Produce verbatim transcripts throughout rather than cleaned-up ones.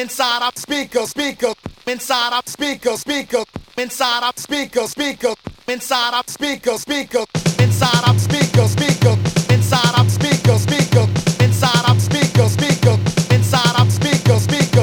inside our speaker, speaker, inside our speaker, speaker, inside our speaker, speaker, inside our speaker, speaker, inside our speaker, speaker, inside our speaker, speaker, inside our speaker, speaker, inside our speaker, speaker.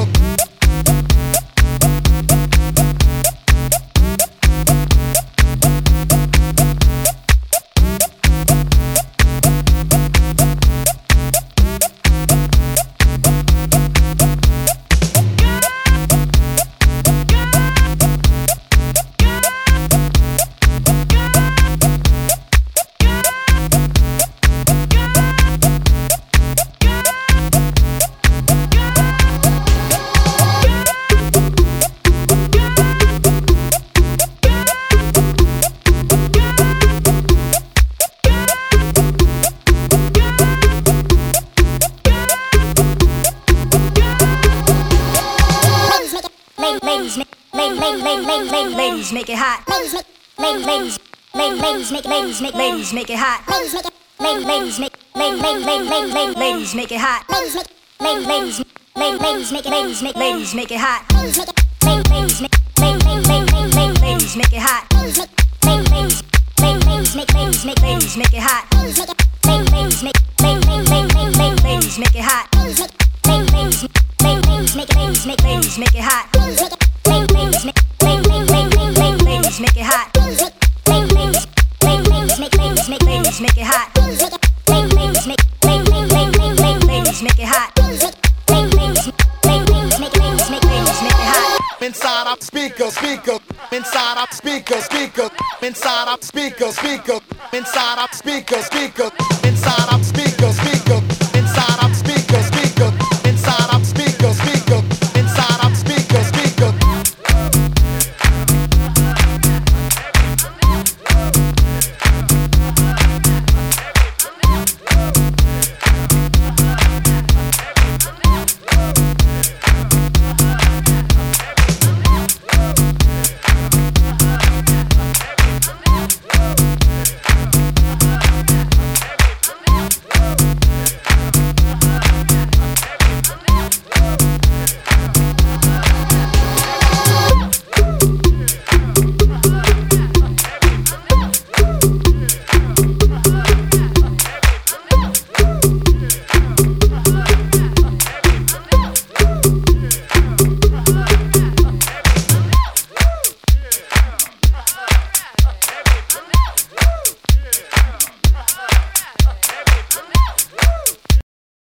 Ladies make it hot. Ladies make ladies ladies ladies make ladies make ladies make it hot. Ladies make ladies make ladies ladies make it hot. Ladies make ladies ladies make ladies make ladies make it hot. Ladies make ladies make ladies make it hot. Ladies make ladies ladies make ladies make ladies make it hot. Ladies make ladies make ladies make it hot. Ladies make ladies ladies make ladies make ladies make it hot. Ladies make ladies make ladies make it hot. Ladies make ladies make ladies make it hot. Ladies make ladies make it hot. Ladies make ladies make ladies make it hot. Inside our speaker, speaker, inside our speaker, speaker, inside our speaker, speaker, inside our speaker, speaker, inside our speaker.